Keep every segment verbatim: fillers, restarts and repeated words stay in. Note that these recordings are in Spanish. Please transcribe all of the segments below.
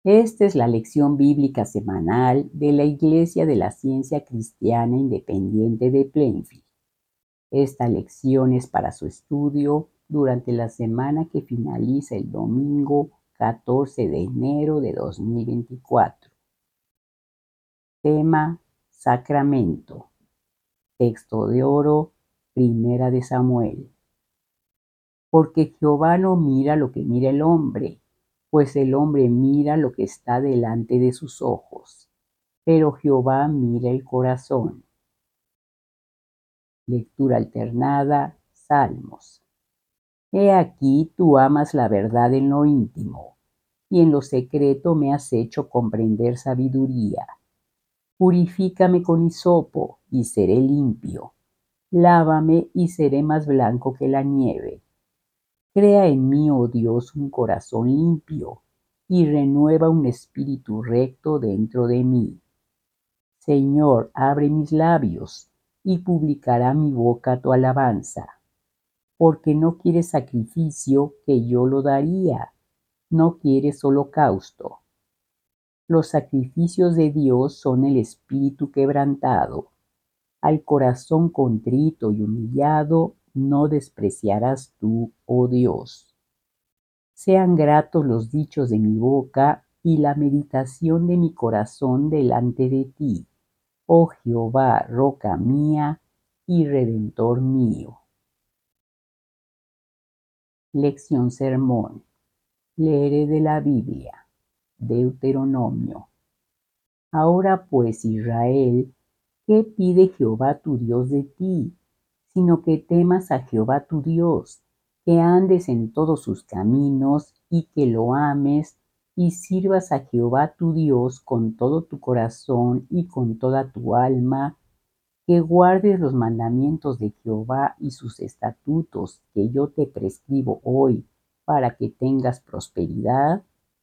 Esta es la lección bíblica semanal de la Iglesia de la Ciencia Cristiana Independiente de Plainfield. Esta lección es para su estudio durante la semana que finaliza el domingo catorce de enero de dos mil veinticuatro. Tema: Sacramento. Texto de oro, Primera de Samuel. Porque Jehová no mira lo que mira el hombre, pues el hombre mira lo que está delante de sus ojos, pero Jehová mira el corazón. Lectura alternada, Salmos. He aquí tú amas la verdad en lo íntimo, y en lo secreto me has hecho comprender sabiduría. Purifícame con hisopo, y seré limpio. Lávame, y seré más blanco que la nieve. Crea en mí, oh Dios, un corazón limpio, y renueva un espíritu recto dentro de mí. Señor, abre mis labios, y publicará mi boca tu alabanza. Porque no quieres sacrificio, que yo lo daría, no quieres holocausto. Los sacrificios de Dios son el espíritu quebrantado. Al corazón contrito y humillado no despreciarás tú, oh Dios. Sean gratos los dichos de mi boca y la meditación de mi corazón delante de ti, oh Jehová, roca mía y redentor mío. Lección sermón. Leeré de la Biblia. Deuteronomio. Ahora pues, Israel, ¿qué pide Jehová tu Dios de ti? Sino que temas a Jehová tu Dios, que andes en todos sus caminos y que lo ames y sirvas a Jehová tu Dios con todo tu corazón y con toda tu alma, que guardes los mandamientos de Jehová y sus estatutos que yo te prescribo hoy para que tengas prosperidad.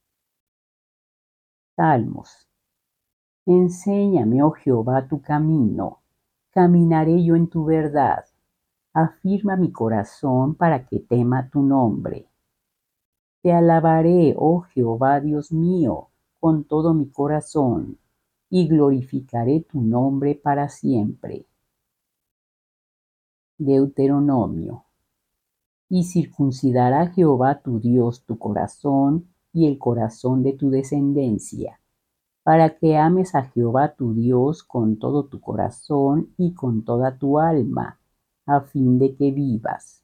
Salmos. Enséñame, oh Jehová, tu camino, caminaré yo en tu verdad. Afirma mi corazón para que tema tu nombre. Te alabaré, oh Jehová Dios mío, con todo mi corazón, y glorificaré tu nombre para siempre. Deuteronomio. Y circuncidará Jehová tu Dios tu corazón y el corazón de tu descendencia, para que ames a Jehová tu Dios con todo tu corazón y con toda tu alma, a fin de que vivas.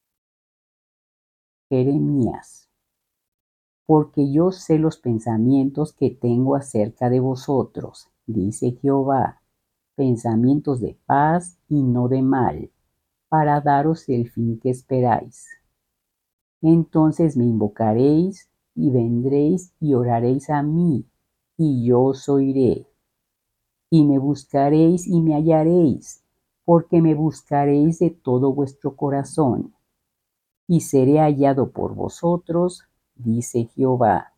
Jeremías. Porque yo sé los pensamientos que tengo acerca de vosotros, dice Jehová, pensamientos de paz y no de mal, para daros el fin que esperáis. Entonces me invocaréis y vendréis y oraréis a mí, y yo os oiré. Y me buscaréis y me hallaréis, porque me buscaréis de todo vuestro corazón. Y seré hallado por vosotros, dice Jehová.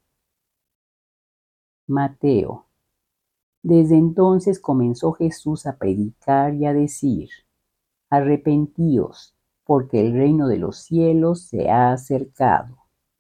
Mateo. Desde entonces comenzó Jesús a predicar y a decir: Arrepentíos, porque el reino de los cielos se ha acercado.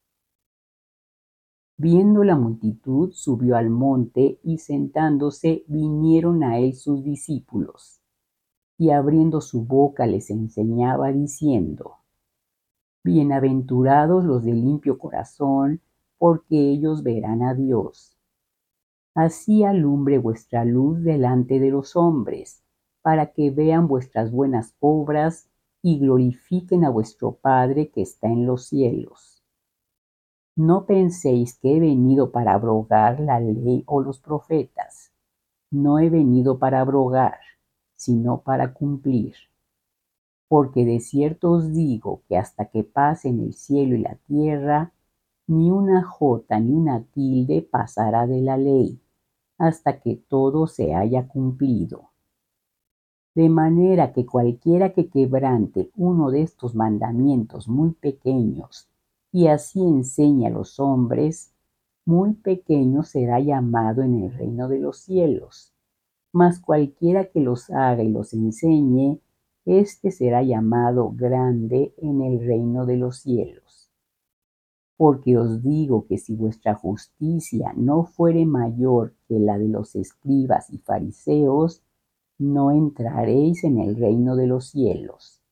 Viendo la multitud, subió al monte, y sentándose vinieron a él sus discípulos, y abriendo su boca les enseñaba diciendo: Bienaventurados los de limpio corazón, porque ellos verán a Dios. Así alumbre vuestra luz delante de los hombres, para que vean vuestras buenas obras y glorifiquen a vuestro Padre que está en los cielos. No penséis que he venido para abrogar la ley o los profetas. No he venido para abrogar, sino para cumplir. Porque de cierto os digo que hasta que pasen el cielo y la tierra, ni una jota ni una tilde pasará de la ley, hasta que todo se haya cumplido. De manera que cualquiera que quebrante uno de estos mandamientos muy pequeños, y así enseñe a los hombres, muy pequeño será llamado en el reino de los cielos. Mas cualquiera que los haga y los enseñe, éste será llamado grande en el reino de los cielos. Porque os digo que si vuestra justicia no fuere mayor que la de los escribas y fariseos, no entraréis en el reino de los cielos.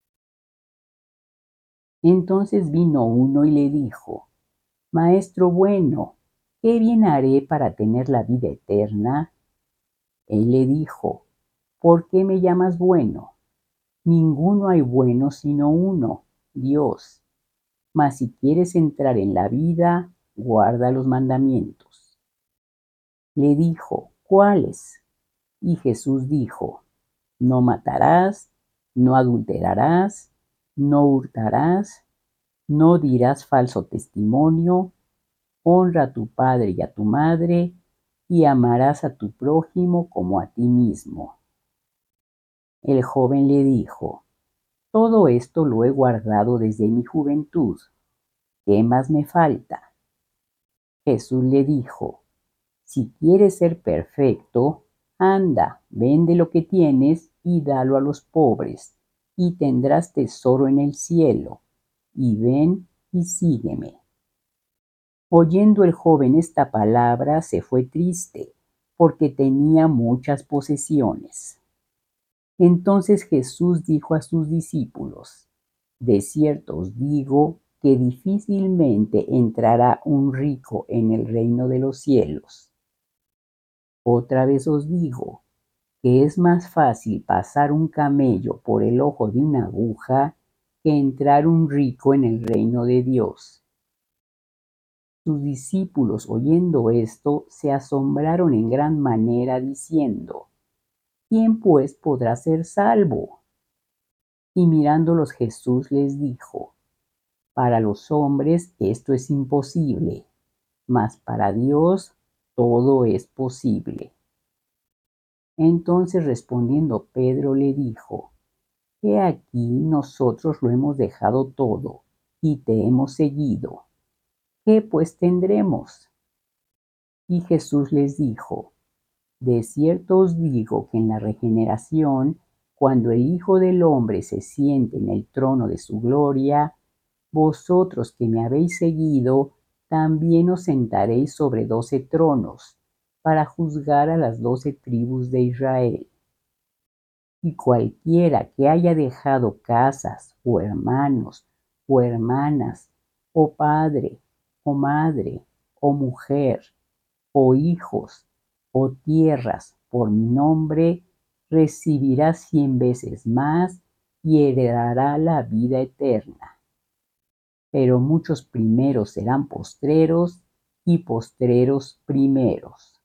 Entonces vino uno y le dijo: Maestro bueno, ¿qué bien haré para tener la vida eterna? Él le dijo: ¿Por qué me llamas bueno? Ninguno hay bueno sino uno, Dios. Mas si quieres entrar en la vida, guarda los mandamientos. Le dijo: ¿Cuáles? Y Jesús dijo: No matarás, no adulterarás, no hurtarás, no dirás falso testimonio, honra a tu padre y a tu madre, y amarás a tu prójimo como a ti mismo. El joven le dijo: Todo esto lo he guardado desde mi juventud. ¿Qué más me falta? Jesús le dijo: Si quieres ser perfecto, anda, vende lo que tienes y dalo a los pobres, y tendrás tesoro en el cielo. Y ven y sígueme. Oyendo el joven esta palabra, se fue triste, porque tenía muchas posesiones. Entonces Jesús dijo a sus discípulos: De cierto os digo que difícilmente entrará un rico en el reino de los cielos. Otra vez os digo que es más fácil pasar un camello por el ojo de una aguja que entrar un rico en el reino de Dios. Sus discípulos, oyendo esto, se asombraron en gran manera, diciendo: ¿Quién pues podrá ser salvo? Y mirándolos Jesús les dijo: Para los hombres esto es imposible, mas para Dios todo es posible. Entonces respondiendo Pedro le dijo: He aquí nosotros lo hemos dejado todo, y te hemos seguido. ¿Qué pues tendremos? Y Jesús les dijo: De cierto os digo que en la regeneración, cuando el Hijo del Hombre se siente en el trono de su gloria, vosotros que me habéis seguido, también os sentaréis sobre doce tronos, para juzgar a las doce tribus de Israel. Y cualquiera que haya dejado casas, o hermanos, o hermanas, o padre, o madre, o mujer, o hijos, o tierras, por mi nombre, recibirá cien veces más y heredará la vida eterna. Pero muchos primeros serán postreros, y postreros primeros.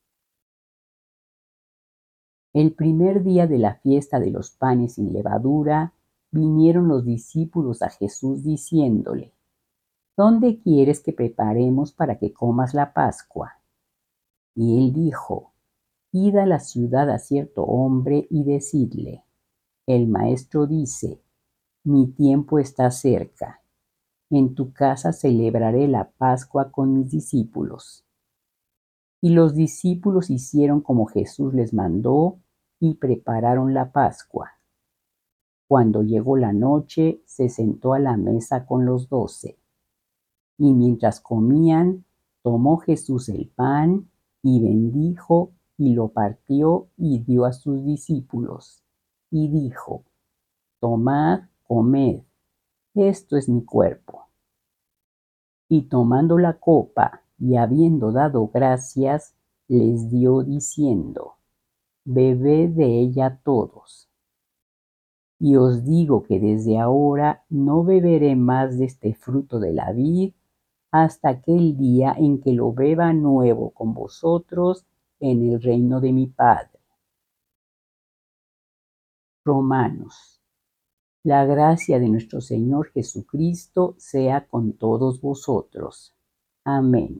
El primer día de la fiesta de los panes sin levadura, vinieron los discípulos a Jesús diciéndole: ¿Dónde quieres que preparemos para que comas la Pascua? Y él dijo: Id a la ciudad a cierto hombre y decidle: El maestro dice, mi tiempo está cerca. En tu casa celebraré la Pascua con mis discípulos. Y los discípulos hicieron como Jesús les mandó y prepararon la Pascua. Cuando llegó la noche, se sentó a la mesa con los doce. Y mientras comían, tomó Jesús el pan y bendijo y lo partió y dio a sus discípulos. Y dijo: Tomad, comed, esto es mi cuerpo. Y tomando la copa y habiendo dado gracias, les dio diciendo: Bebed de ella todos. Y os digo que desde ahora no beberé más de este fruto de la vid hasta aquel día en que lo beba nuevo con vosotros en el reino de mi Padre. Romanos. La gracia de nuestro Señor Jesucristo sea con todos vosotros. Amén.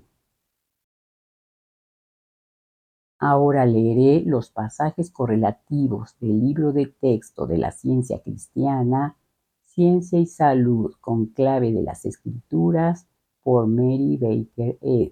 Ahora leeré los pasajes correlativos del libro de texto de la ciencia cristiana, Ciencia y Salud con clave de las Escrituras, por Mary Baker Eddy.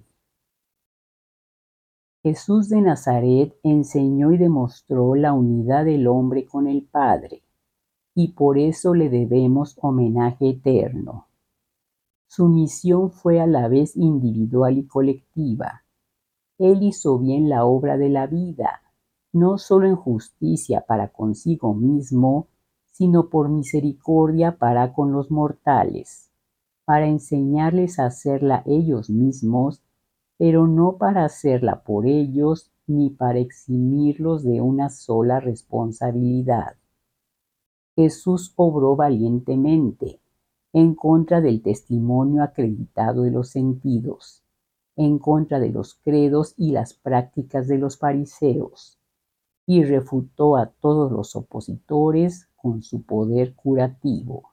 Jesús de Nazaret enseñó y demostró la unidad del hombre con el Padre, y por eso le debemos homenaje eterno. Su misión fue a la vez individual y colectiva. Él hizo bien la obra de la vida, no solo en justicia para consigo mismo, sino por misericordia para con los mortales, para enseñarles a hacerla ellos mismos, pero no para hacerla por ellos ni para eximirlos de una sola responsabilidad. Jesús obró valientemente, en contra del testimonio acreditado de los sentidos, en contra de los credos y las prácticas de los fariseos, y refutó a todos los opositores con su poder curativo.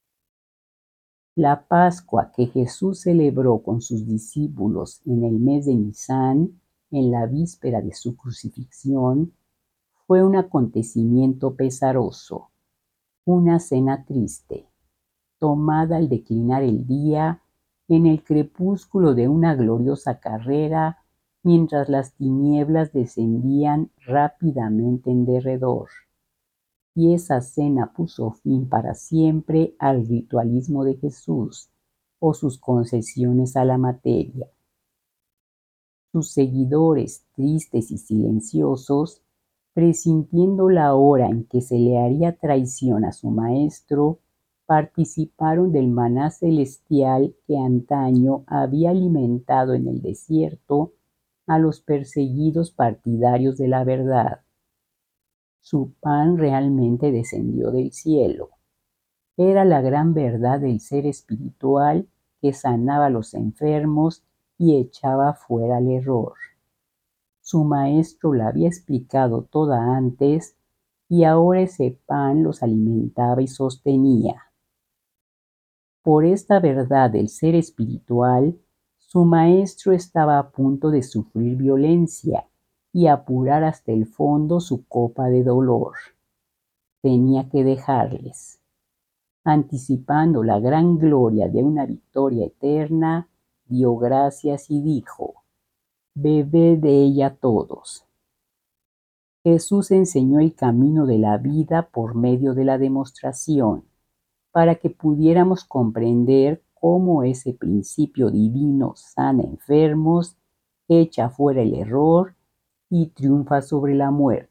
La Pascua que Jesús celebró con sus discípulos en el mes de Nisán, en la víspera de su crucifixión, fue un acontecimiento pesaroso, una cena triste, tomada al declinar el día, en el crepúsculo de una gloriosa carrera, mientras las tinieblas descendían rápidamente en derredor. Y esa cena puso fin para siempre al ritualismo de Jesús o sus concesiones a la materia. Sus seguidores, tristes y silenciosos, presintiendo la hora en que se le haría traición a su maestro, participaron del maná celestial que antaño había alimentado en el desierto a los perseguidos partidarios de la verdad. Su pan realmente descendió del cielo. Era la gran verdad del ser espiritual que sanaba a los enfermos y echaba fuera el error. Su maestro la había explicado toda antes y ahora ese pan los alimentaba y sostenía. Por esta verdad del ser espiritual, su maestro estaba a punto de sufrir violencia y apurar hasta el fondo su copa de dolor. Tenía que dejarles. Anticipando la gran gloria de una victoria eterna, dio gracias y dijo: «Bebed de ella todos». Jesús enseñó el camino de la vida por medio de la demostración, para que pudiéramos comprender cómo ese principio divino sana enfermos, echa fuera el error y triunfa sobre la muerte.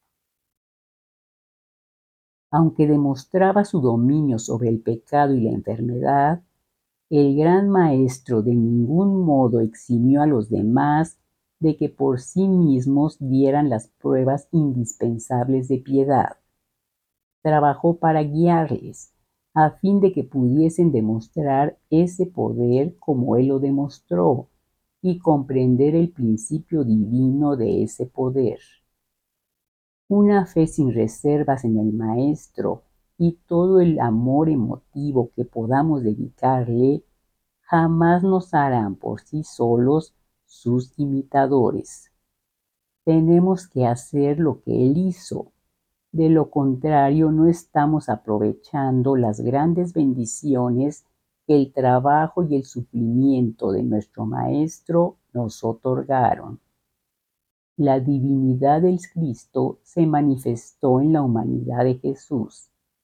Aunque demostraba su dominio sobre el pecado y la enfermedad, el gran maestro de ningún modo eximió a los demás de que por sí mismos dieran las pruebas indispensables de piedad. Trabajó para guiarles, a fin de que pudiesen demostrar ese poder como él lo demostró, y comprender el principio divino de ese poder. Una fe sin reservas en el Maestro y todo el amor emotivo que podamos dedicarle jamás nos harán por sí solos sus imitadores. Tenemos que hacer lo que él hizo. De lo contrario, no estamos aprovechando las grandes bendiciones que el trabajo y el sufrimiento de nuestro Maestro nos otorgaron. La divinidad del Cristo se manifestó en la humanidad de Jesús.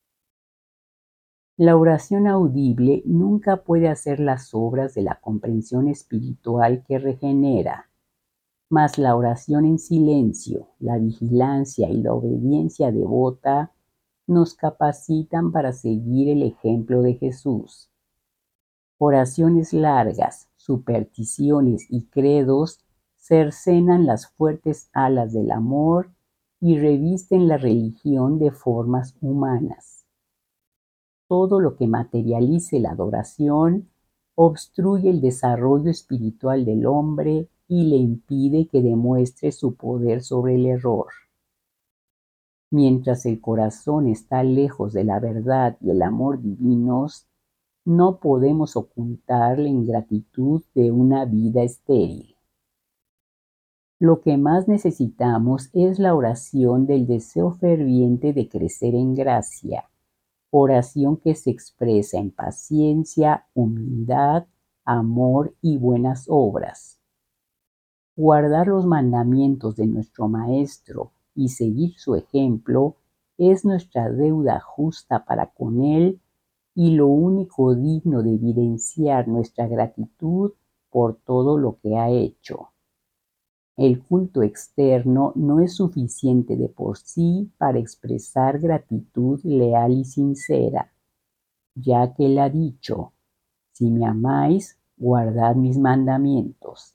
La oración audible nunca puede hacer las obras de la comprensión espiritual que regenera, mas la oración en silencio, la vigilancia y la obediencia devota nos capacitan para seguir el ejemplo de Jesús. Oraciones largas, supersticiones y credos cercenan las fuertes alas del amor y revisten la religión de formas humanas. Todo lo que materialice la adoración obstruye el desarrollo espiritual del hombre y le impide que demuestre su poder sobre el error. Mientras el corazón está lejos de la verdad y el amor divinos, no podemos ocultar la ingratitud de una vida estéril. Lo que más necesitamos es la oración del deseo ferviente de crecer en gracia, oración que se expresa en paciencia, humildad, amor y buenas obras. Guardar los mandamientos de nuestro Maestro y seguir su ejemplo es nuestra deuda justa para con Él y lo único digno de evidenciar nuestra gratitud por todo lo que ha hecho. El culto externo no es suficiente de por sí para expresar gratitud leal y sincera, ya que Él ha dicho: si me amáis, guardad mis mandamientos.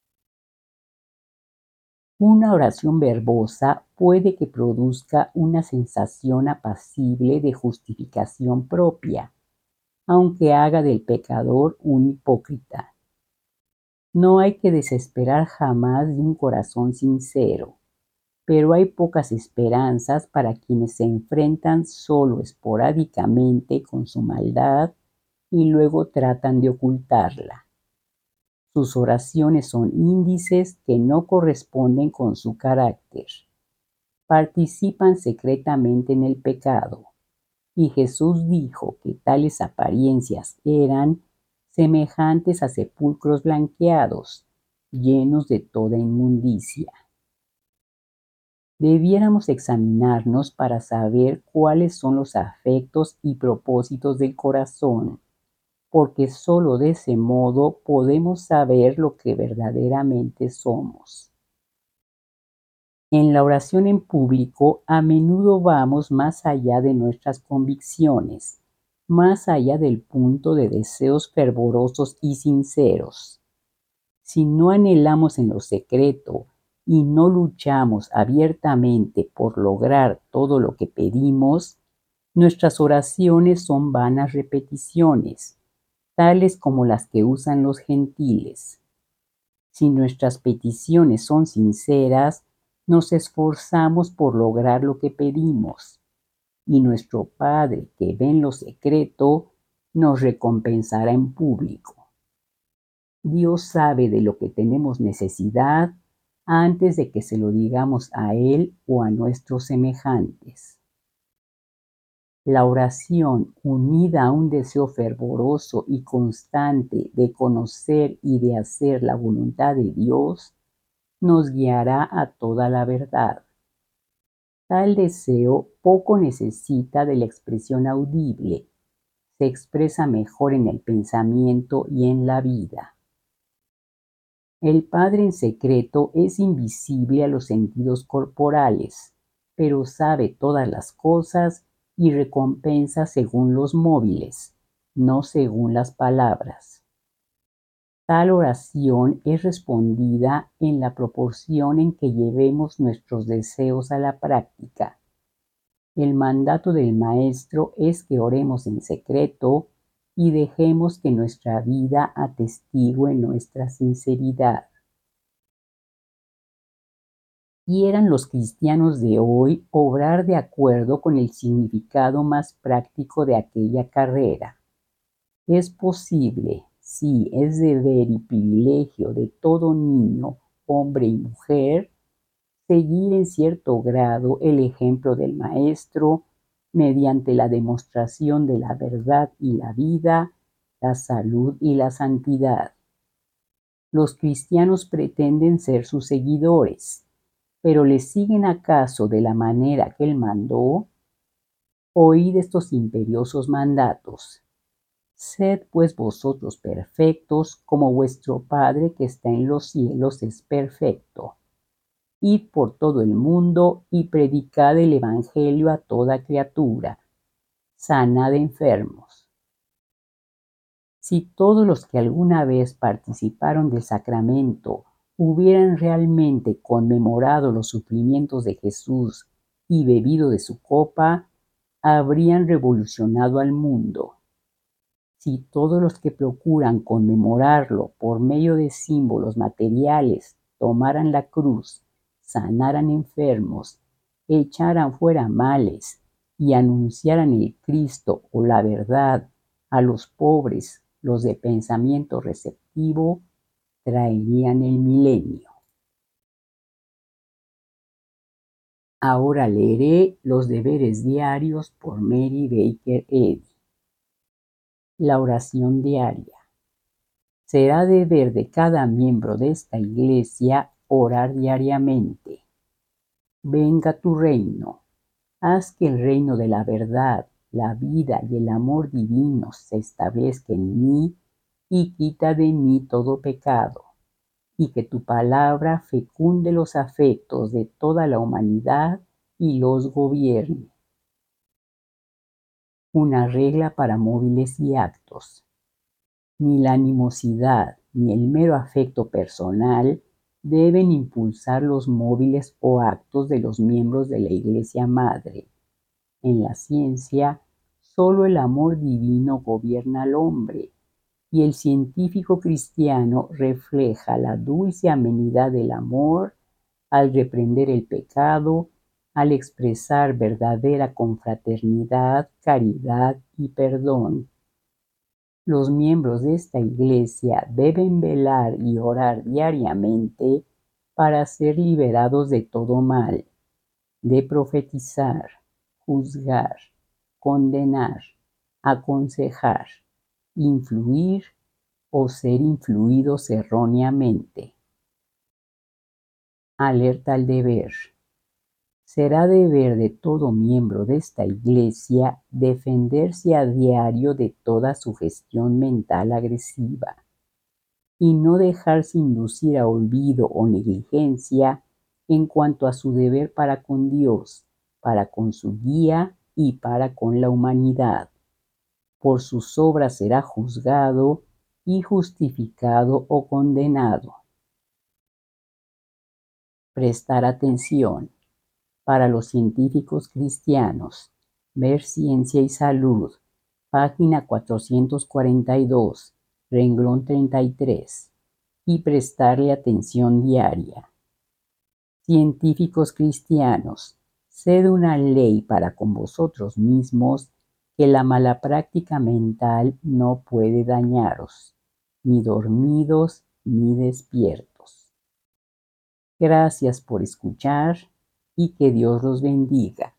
Una oración verbosa puede que produzca una sensación apacible de justificación propia, aunque haga del pecador un hipócrita. No hay que desesperar jamás de un corazón sincero, pero hay pocas esperanzas para quienes se enfrentan solo esporádicamente con su maldad y luego tratan de ocultarla. Sus oraciones son índices que no corresponden con su carácter. Participan secretamente en el pecado, y Jesús dijo que tales apariencias eran semejantes a sepulcros blanqueados, llenos de toda inmundicia. Debiéramos examinarnos para saber cuáles son los afectos y propósitos del corazón, porque sólo de ese modo podemos saber lo que verdaderamente somos. En la oración en público, a menudo vamos más allá de nuestras convicciones, más allá del punto de deseos fervorosos y sinceros. Si no anhelamos en lo secreto y no luchamos abiertamente por lograr todo lo que pedimos, nuestras oraciones son vanas repeticiones, tales como las que usan los gentiles. Si nuestras peticiones son sinceras, nos esforzamos por lograr lo que pedimos, y nuestro Padre, que ve en lo secreto, nos recompensará en público. Dios sabe de lo que tenemos necesidad antes de que se lo digamos a Él o a nuestros semejantes. La oración, unida a un deseo fervoroso y constante de conocer y de hacer la voluntad de Dios, nos guiará a toda la verdad. Tal deseo poco necesita de la expresión audible, se expresa mejor en el pensamiento y en la vida. El Padre en secreto es invisible a los sentidos corporales, pero sabe todas las cosas y recompensa según los móviles, no según las palabras. Tal oración es respondida en la proporción en que llevemos nuestros deseos a la práctica. El mandato del Maestro es que oremos en secreto y dejemos que nuestra vida atestigue nuestra sinceridad. Quieran los cristianos de hoy obrar de acuerdo con el significado más práctico de aquella carrera. Es posible, sí, es deber y privilegio de todo niño, hombre y mujer, seguir en cierto grado el ejemplo del Maestro mediante la demostración de la verdad y la vida, la salud y la santidad. Los cristianos pretenden ser sus seguidores, pero ¿le siguen acaso de la manera que Él mandó? Oíd estos imperiosos mandatos. Sed pues vosotros perfectos, como vuestro Padre que está en los cielos es perfecto. Id por todo el mundo y predicad el Evangelio a toda criatura. Sanad enfermos. Si todos los que alguna vez participaron del sacramento hubieran realmente conmemorado los sufrimientos de Jesús y bebido de su copa, habrían revolucionado al mundo. Si todos los que procuran conmemorarlo por medio de símbolos materiales tomaran la cruz, sanaran enfermos, echaran fuera males y anunciaran el Cristo o la verdad a los pobres, los de pensamiento receptivo, traerían el milenio. Ahora leeré los deberes diarios por Mary Baker Eddy. La oración diaria. Será deber de cada miembro de esta iglesia orar diariamente. Venga tu reino. Haz que el reino de la verdad, la vida y el amor divinos se establezca en mí y quita de mí todo pecado, y que tu palabra fecunde los afectos de toda la humanidad y los gobierne. Una regla para móviles y actos. Ni la animosidad ni el mero afecto personal deben impulsar los móviles o actos de los miembros de la Iglesia Madre. En la ciencia, solo el amor divino gobierna al hombre, y el científico cristiano refleja la dulce amenidad del amor al reprender el pecado, al expresar verdadera confraternidad, caridad y perdón. Los miembros de esta Iglesia deben velar y orar diariamente para ser liberados de todo mal, de profetizar, juzgar, condenar, aconsejar, influir o ser influidos erróneamente. Alerta al deber. Será deber de todo miembro de esta Iglesia defenderse a diario de toda sugestión mental agresiva y no dejarse inducir a olvido o negligencia en cuanto a su deber para con Dios, para con su guía y para con la humanidad. Por sus obras será juzgado y justificado o condenado. Prestar atención. Para los científicos cristianos, ver Ciencia y Salud, página cuatrocientos cuarenta y dos, renglón treinta y tres, y prestarle atención diaria. Científicos cristianos, sed una ley para con vosotros mismos que la mala práctica mental no puede dañaros, ni dormidos ni despiertos. Gracias por escuchar y que Dios los bendiga.